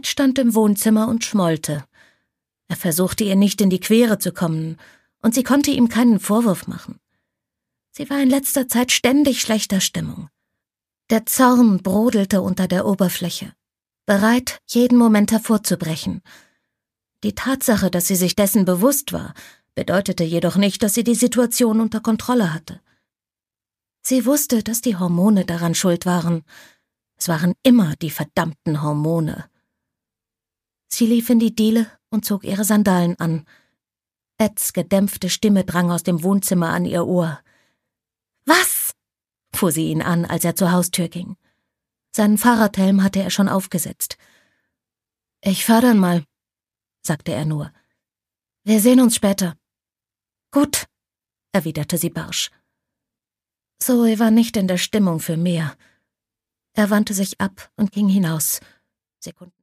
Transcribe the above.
Ed stand im Wohnzimmer und schmollte. Er versuchte ihr nicht in die Quere zu kommen, und sie konnte ihm keinen Vorwurf machen. Sie war in letzter Zeit ständig schlechter Stimmung. Der Zorn brodelte unter der Oberfläche, bereit, jeden Moment hervorzubrechen. Die Tatsache, dass sie sich dessen bewusst war, bedeutete jedoch nicht, dass sie die Situation unter Kontrolle hatte. Sie wusste, dass die Hormone daran schuld waren. Es waren immer die verdammten Hormone. Sie lief in die Diele und zog ihre Sandalen an. Eds gedämpfte Stimme drang aus dem Wohnzimmer an ihr Ohr. »Was?« fuhr sie ihn an, als er zur Haustür ging. Seinen Fahrradhelm hatte er schon aufgesetzt. »Ich fahr dann mal«, sagte er nur. »Wir sehen uns später.« »Gut«, erwiderte sie barsch. Zoe war nicht in der Stimmung für mehr. Er wandte sich ab und ging hinaus. Sekunden